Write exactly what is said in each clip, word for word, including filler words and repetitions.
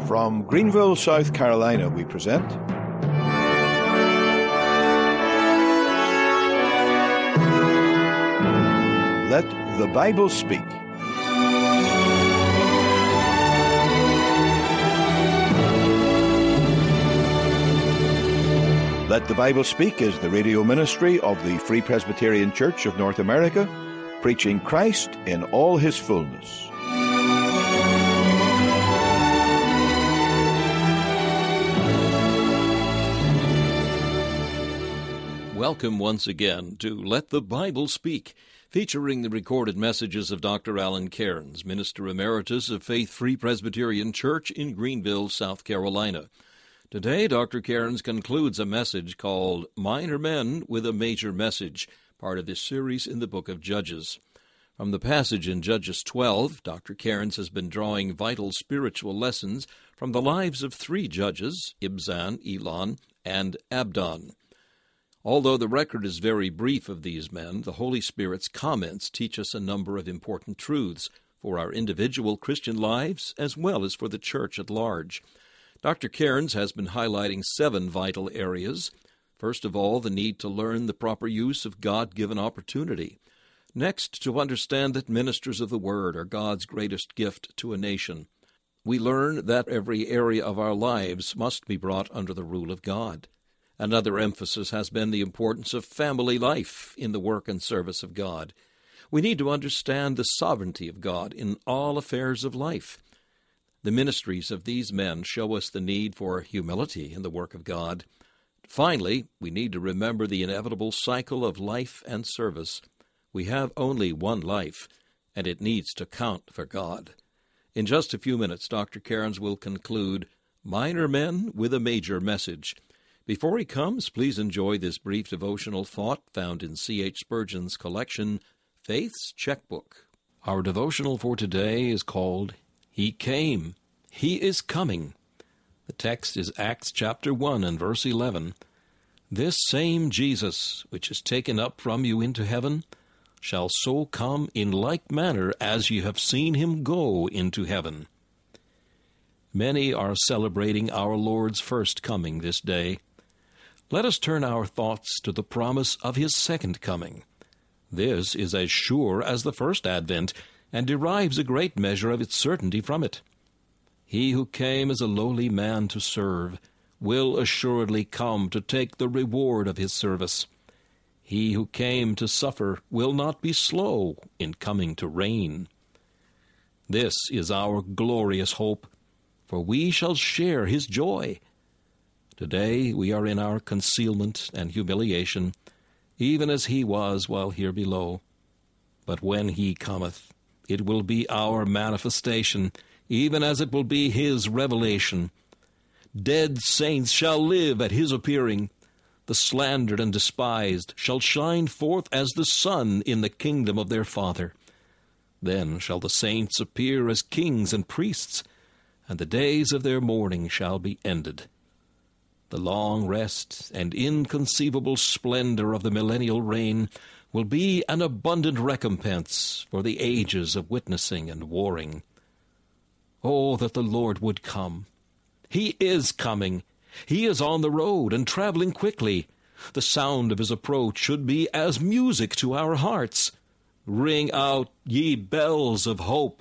From Greenville, South Carolina, we present Let the Bible Speak. Let the Bible Speak is the radio ministry of the Free Presbyterian Church of North America, preaching Christ in all his fullness. Welcome once again to Let the Bible Speak, featuring the recorded messages of Doctor Alan Cairns, Minister Emeritus of Faith Free Presbyterian Church in Greenville, South Carolina. Today, Doctor Cairns concludes a message called Minor Men with a Major Message, part of this series in the book of Judges. From the passage in Judges twelve, Doctor Cairns has been drawing vital spiritual lessons from the lives of three judges, Ibzan, Elon, and Abdon. Although the record is very brief of these men, the Holy Spirit's comments teach us a number of important truths for our individual Christian lives as well as for the church at large. Doctor Cairns has been highlighting seven vital areas. First of all, the need to learn the proper use of God-given opportunity. Next, to understand that ministers of the Word are God's greatest gift to a nation. We learn that every area of our lives must be brought under the rule of God. Another emphasis has been the importance of family life in the work and service of God. We need to understand the sovereignty of God in all affairs of life. The ministries of these men show us the need for humility in the work of God. Finally, we need to remember the inevitable cycle of life and service. We have only one life, and it needs to count for God. In just a few minutes, Doctor Cairns will conclude Minor Men with a Major Message. Before he comes, please enjoy this brief devotional thought found in C H Spurgeon's collection, Faith's Checkbook. Our devotional for today is called He Came, He is Coming. The text is Acts chapter one and verse eleven. This same Jesus, which is taken up from you into heaven, shall so come in like manner as ye have seen him go into heaven. Many are celebrating our Lord's first coming this day. Let us turn our thoughts to the promise of his second coming. This is as sure as the first advent, and derives a great measure of its certainty from it. He who came as a lowly man to serve will assuredly come to take the reward of his service. He who came to suffer will not be slow in coming to reign. This is our glorious hope, for we shall share his joy. Today we are in our concealment and humiliation, even as he was while here below. But when he cometh, it will be our manifestation, even as it will be his revelation. Dead saints shall live at his appearing. The slandered and despised shall shine forth as the sun in the kingdom of their Father. Then shall the saints appear as kings and priests, and the days of their mourning shall be ended. The long rest and inconceivable splendor of the millennial reign will be an abundant recompense for the ages of witnessing and warring. Oh, that the Lord would come! He is coming. He is on the road and traveling quickly. The sound of his approach should be as music to our hearts. Ring out, ye bells of hope!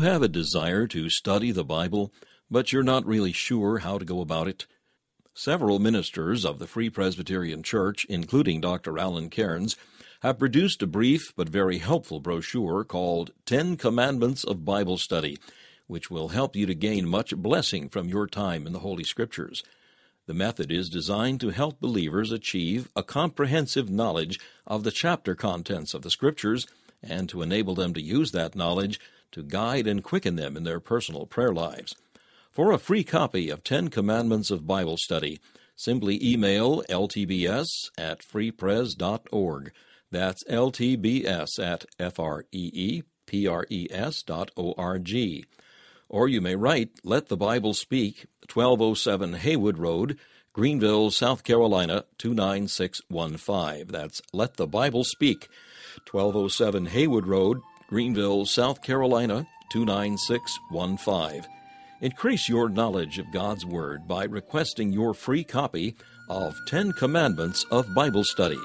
have a desire to study the Bible, but you're not really sure how to go about it? Several ministers of the Free Presbyterian Church, including Doctor Alan Cairns, have produced a brief but very helpful brochure called Ten Commandments of Bible Study, which will help you to gain much blessing from your time in the Holy Scriptures. The method is designed to help believers achieve a comprehensive knowledge of the chapter contents of the Scriptures and to enable them to use that knowledge to guide and quicken them in their personal prayer lives. For a free copy of Ten Commandments of Bible Study, simply email L T B S at freepres dot org. That's L T B S at F R E E P R E S dot O R G. Or you may write Let the Bible Speak, twelve oh seven Haywood Road, Greenville, South Carolina, two nine six one five. That's Let the Bible Speak, twelve oh seven Haywood Road, Greenville, South Carolina, two nine six one five. Increase your knowledge of God's Word by requesting your free copy of Ten Commandments of Bible Study.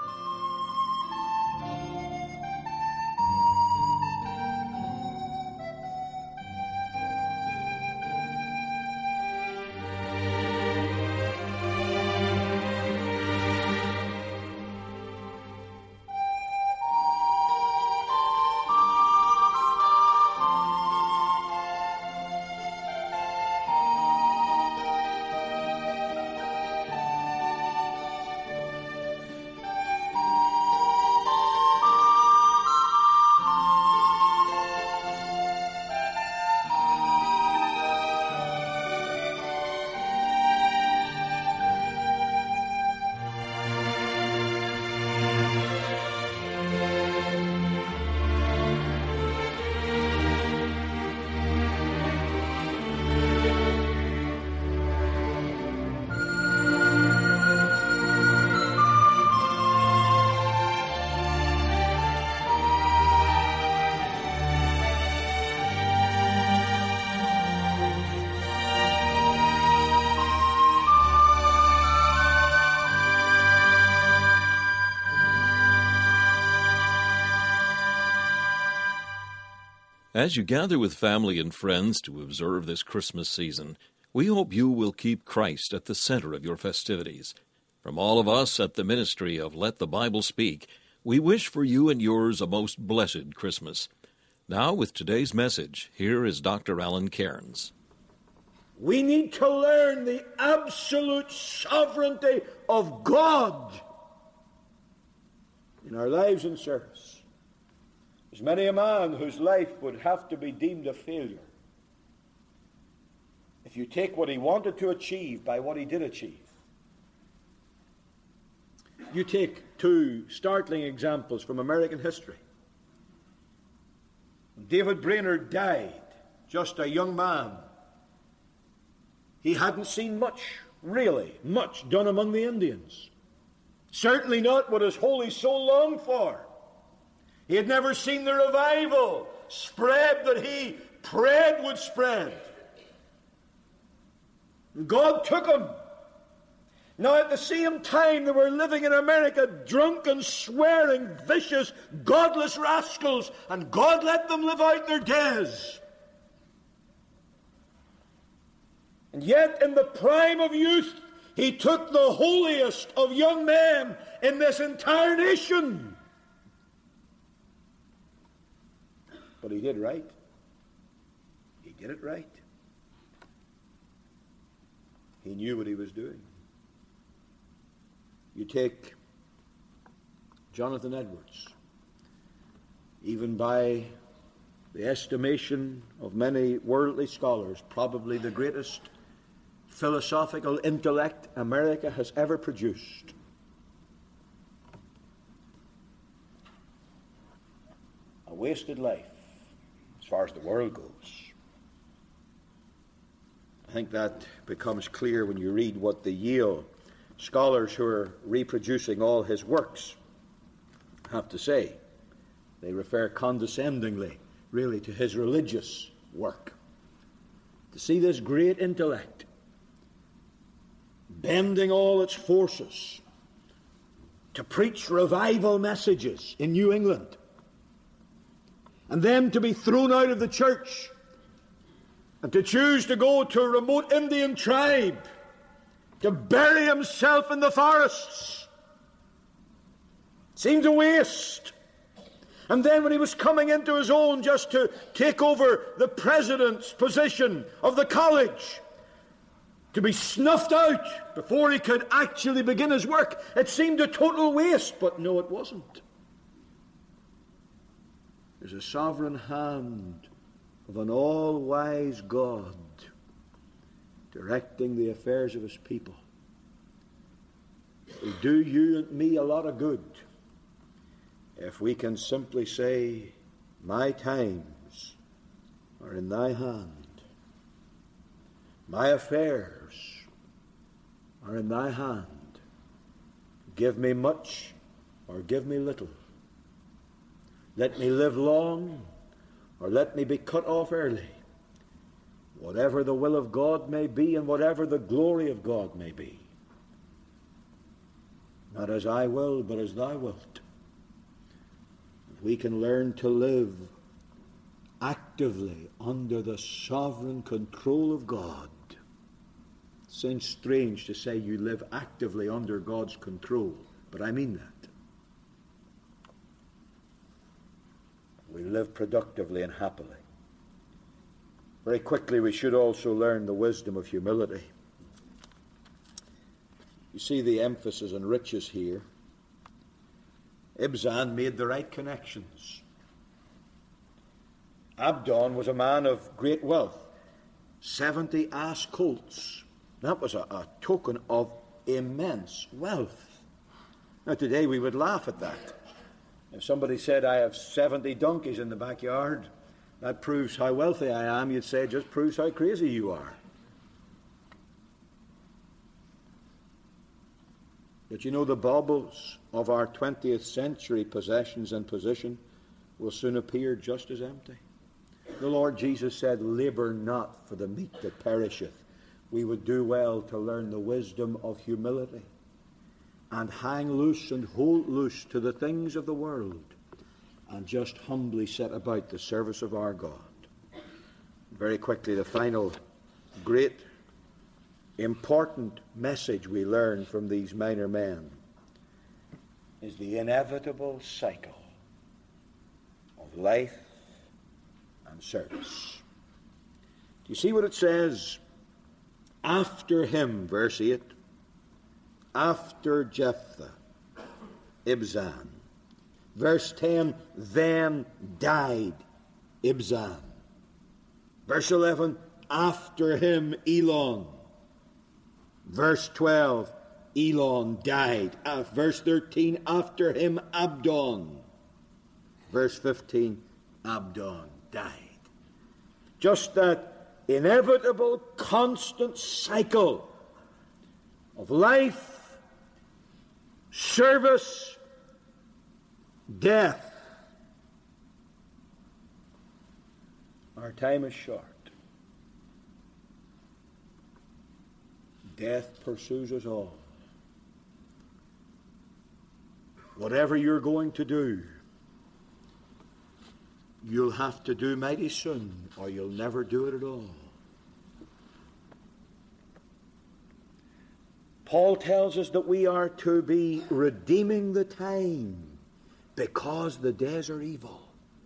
As you gather with family and friends to observe this Christmas season, we hope you will keep Christ at the center of your festivities. From all of us at the ministry of Let the Bible Speak, we wish for you and yours a most blessed Christmas. Now, with today's message, here is Doctor Alan Cairns. We need to learn the absolute sovereignty of God in our lives and service. There's many a man whose life would have to be deemed a failure if you take what he wanted to achieve by what he did achieve. You take two startling examples from American history. David Brainerd died, just a young man. He hadn't seen much, really, much done among the Indians. Certainly not what his holy soul longed for. He had never seen the revival spread that he prayed would spread. God took him. Now at the same time they were living in America drunken, swearing, vicious, godless rascals, and God let them live out their days. And yet in the prime of youth he took the holiest of young men in this entire nation. But he did right. He did it right. He knew what he was doing. You take Jonathan Edwards. Even by the estimation of many worldly scholars, probably the greatest philosophical intellect America has ever produced. A wasted life, as far as the world goes. I think that becomes clear when you read what the Yale scholars who are reproducing all his works have to say. They refer condescendingly, really, to his religious work. To see this great intellect bending all its forces to preach revival messages in New England. and then to be thrown out of the church, and to choose to go to a remote Indian tribe, to bury himself in the forests. Seems a waste. And then when he was coming into his own just to take over the president's position of the college, to be snuffed out before he could actually begin his work, it seemed a total waste, but no, it wasn't. There's a sovereign hand of an all-wise God directing the affairs of his people. It will do you and me a lot of good if we can simply say, my times are in thy hand. My affairs are in thy hand. Give me much or give me little. Let me live long or let me be cut off early. Whatever the will of God may be and whatever the glory of God may be. Not as I will, but as thou wilt. We can learn to live actively under the sovereign control of God. It seems strange to say you live actively under God's control, but I mean that. We live productively and happily. Very quickly, we should also learn the wisdom of humility. You see the emphasis on riches here. Ibzan made the right connections. Abdon was a man of great wealth. Seventy ass colts. That was a, a token of immense wealth. Now today we would laugh at that. If somebody said, I have seventy donkeys in the backyard, that proves how wealthy I am, you'd say, it just proves how crazy you are. But you know, the baubles of our twentieth century possessions and position will soon appear just as empty. The Lord Jesus said, labor not for the meat that perisheth. We would do well to learn the wisdom of humility and hang loose and hold loose to the things of the world and just humbly set about the service of our God. Very quickly, the final great important message we learn from these minor men is the inevitable cycle of life and service. Do you see what it says? After him, verse eight, after Jephthah, Ibzan. Verse ten, then died Ibzan. Verse eleven, after him Elon. Verse twelve, Elon died. Uh, verse thirteen, after him Abdon. Verse fifteen, Abdon died. Just that inevitable, constant cycle of life, service, death. Our time is short. Death pursues us all. Whatever you're going to do, you'll have to do mighty soon, or you'll never do it at all. Paul tells us that we are to be redeeming the time because the days are evil.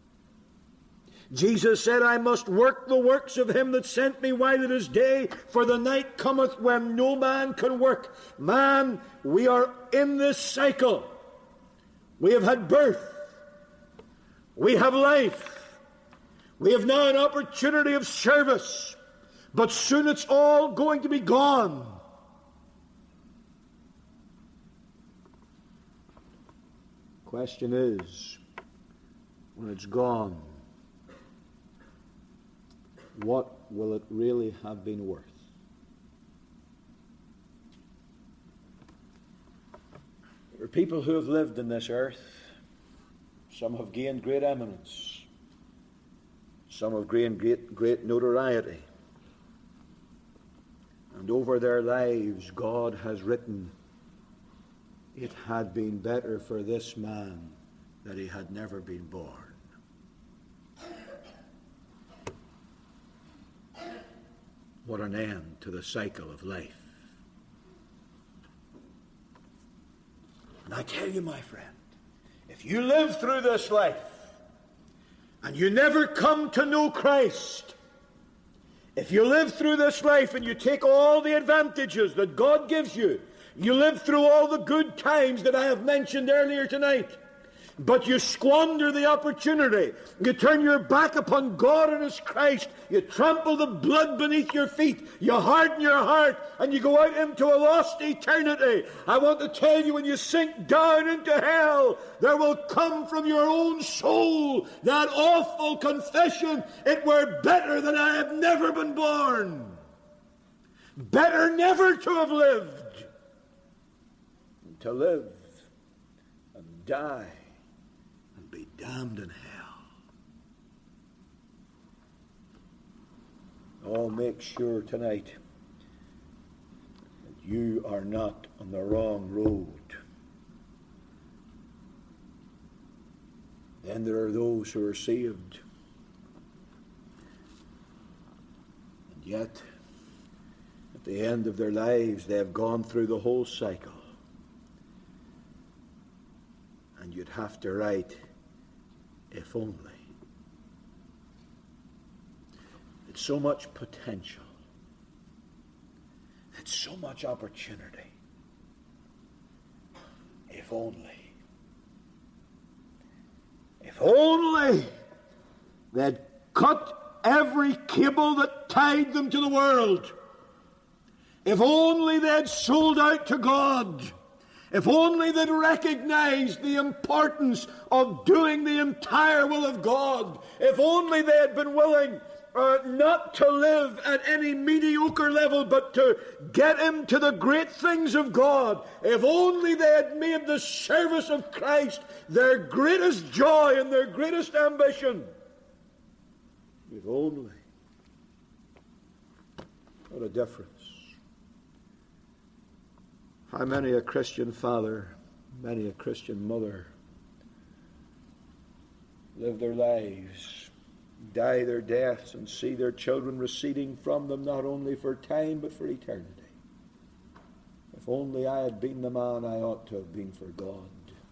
Jesus said, I must work the works of him that sent me while it is day, for the night cometh when no man can work. Man, we are in this cycle. We have had birth. We have life. We have now an opportunity of service. But soon it's all going to be gone. Question is, when it's gone, what will it really have been worth? There are people who have lived in this earth. Some have gained great eminence. Some have gained great, great notoriety. And over their lives, God has written, it had been better for this man that he had never been born. what an end to the cycle of life. And I tell you, my friend, if you live through this life and you never come to know Christ, if you live through this life and you take all the advantages that God gives you, you live through all the good times that I have mentioned earlier tonight, but you squander the opportunity, you turn your back upon God and His Christ, you trample the blood beneath your feet, you harden your heart, and you go out into a lost eternity, I want to tell you, when you sink down into hell, there will come from your own soul that awful confession, it were better that I had never been born. Better never to have lived than to live and die be damned in hell. Oh, make sure tonight that you are not on the wrong road. Then there are those who are saved, and yet at the end of their lives they have gone through the whole cycle, and you'd have to write, if only. It's so much potential. It's so much opportunity. If only. If only they'd cut every cable that tied them to the world. If only they'd sold out to God. If only they'd recognized the importance of doing the entire will of God. If only they had been willing uh, not to live at any mediocre level, but to get into the great things of God. If only they had made the service of Christ their greatest joy and their greatest ambition. If only. What a difference. How many a Christian father, many a Christian mother live their lives, die their deaths, and see their children receding from them not only for time but for eternity. If only I had been the man I ought to have been for God.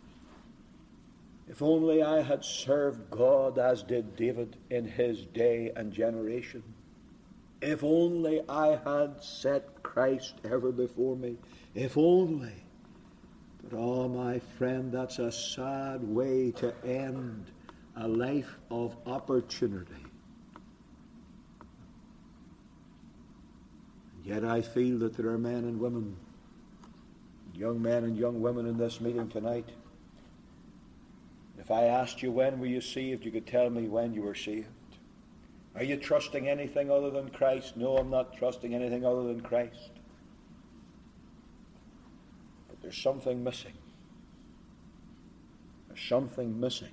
If only I had served God as did David in his day and generation. If only I had set Christ ever before me. If only. But oh, my friend, that's a sad way to end a life of opportunity. And yet I feel that there are men and women, young men and young women in this meeting tonight. If I asked you when were you saved, you could tell me when you were saved. Are you trusting anything other than Christ? No, I'm not trusting anything other than Christ. But there's something missing. There's something missing.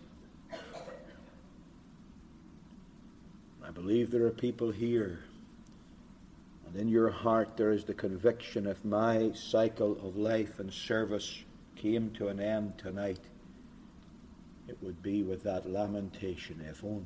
I believe there are people here, and in your heart there is the conviction, if my cycle of life and service came to an end tonight, it would be with that lamentation, if only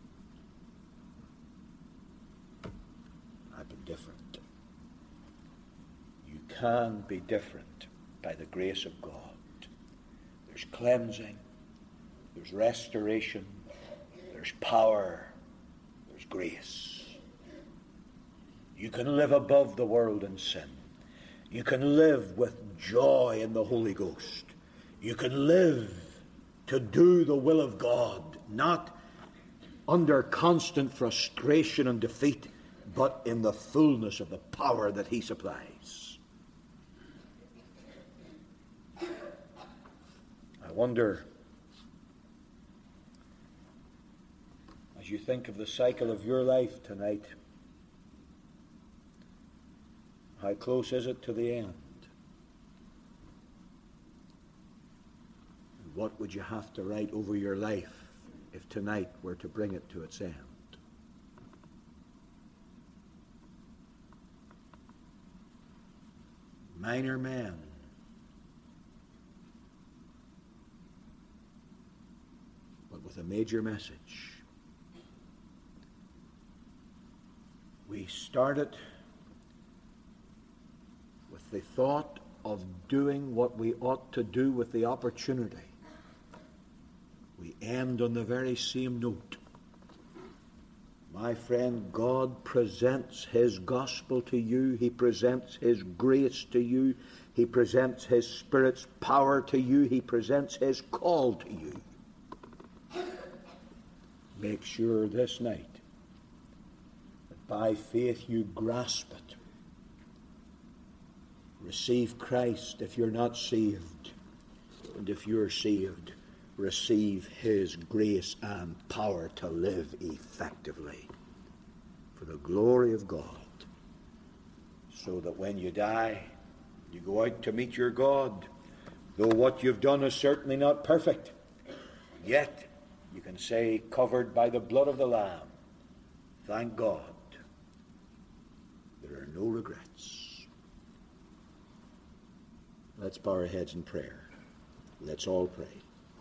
I'd been different. You can be different by the grace of God. There's cleansing, there's restoration, there's power, there's grace. You can live above the world and sin. You can live with joy in the Holy Ghost. You can live to do the will of God, not under constant frustration and defeat, but in the fullness of the power that He supplies. I wonder, as you think of the cycle of your life tonight, how close is it to the end? And what would you have to write over your life if tonight were to bring it to its end? Minor man, but with a major message. We started the thought of doing what we ought to do with the opportunity, we end on the very same note. My friend, God presents His gospel to you. He presents His grace to you. He presents His Spirit's power to you. He presents His call to you. Make sure this night that by faith you grasp it. Receive Christ if you're not saved. And if you're saved, receive His grace and power to live effectively for the glory of God, so that when you die, you go out to meet your God. Though what you've done is certainly not perfect, yet you can say, covered by the blood of the Lamb, thank God, there are no regrets. Let's bow our heads in prayer. Let's all pray.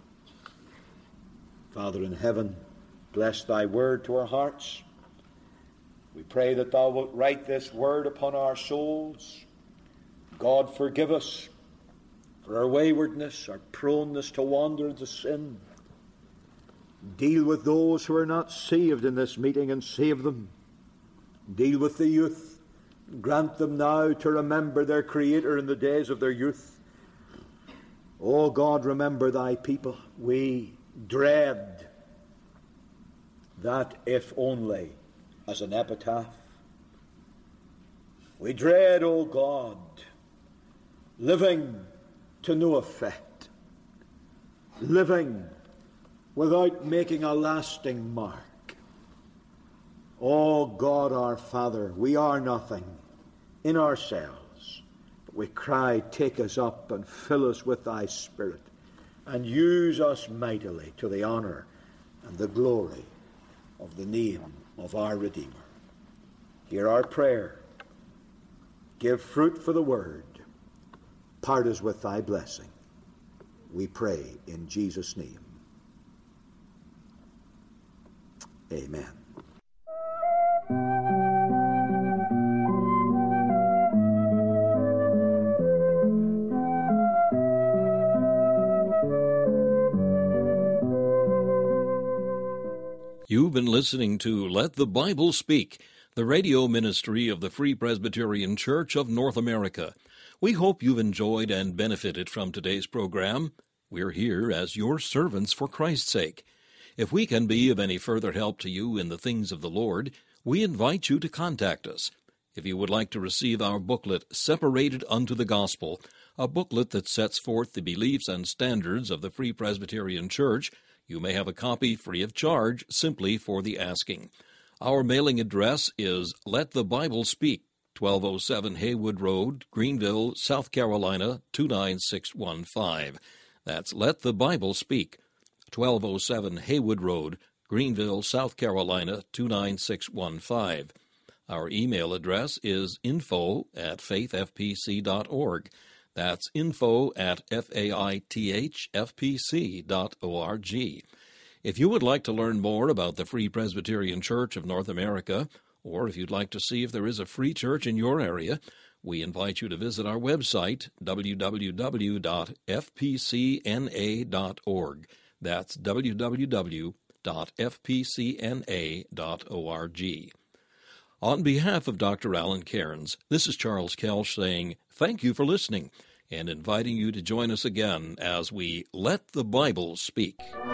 Father in heaven, bless Thy word to our hearts. We pray that Thou wilt write this word upon our souls. God, forgive us for our waywardness, our proneness to wander to sin. Deal with those who are not saved in this meeting and save them. Deal with the youth. Grant them now to remember their Creator in the days of their youth. O God, remember Thy people. We dread that if only as an epitaph. We dread, O God, living to no effect, living without making a lasting mark. O God our Father, we are nothing in ourselves, but we cry, take us up and fill us with Thy Spirit, and use us mightily to the honor and the glory of the name of our Redeemer. Hear our prayer. Give fruit for the word. Part us with Thy blessing. We pray in Jesus' name. Amen. You've been listening to Let the Bible Speak, the radio ministry of the Free Presbyterian Church of North America. We hope you've enjoyed and benefited from today's program. We're here as your servants for Christ's sake. If we can be of any further help to you in the things of the Lord, we invite you to contact us. If you would like to receive our booklet, Separated Unto the Gospel, a booklet that sets forth the beliefs and standards of the Free Presbyterian Church, you may have a copy free of charge simply for the asking. Our mailing address is Let the Bible Speak, twelve oh seven Haywood Road, Greenville, South Carolina, two nine six one five. That's Let the Bible Speak, twelve oh seven Haywood Road, Greenville, South Carolina, two nine six one five. Our email address is info at faith f p c dot org. That's info at faithfpc dot org. If you would like to learn more about the Free Presbyterian Church of North America, or if you'd like to see if there is a free church in your area, we invite you to visit our website, w w w dot f p c n a dot org. That's w w w dot f p c n a dot org. On behalf of Doctor Alan Cairns, this is Charles Kelch saying thank you for listening and inviting you to join us again as we Let the Bible Speak.